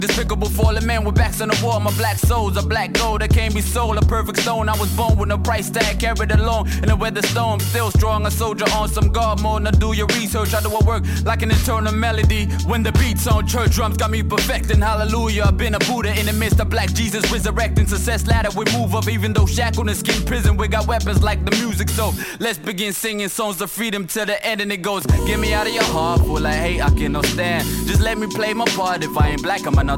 Despicable fallen man with backs on the wall. My black soul's a black gold that can't be sold. A perfect stone. I was born with no price tag, carried along in a weather storm. Still strong, a soldier on some guard mode. Now do your research. I do a work like an eternal melody. When the beats on church drums got me perfecting. Hallelujah. I've been a Buddha in the midst of black Jesus resurrecting. Success ladder we move up, even though shackled in skin prison. We got weapons like the music. So let's begin singing songs of freedom to the end. And it goes, get me out of your heart full of hate. I cannot stand. Just let me play my part. If I ain't black, I'm an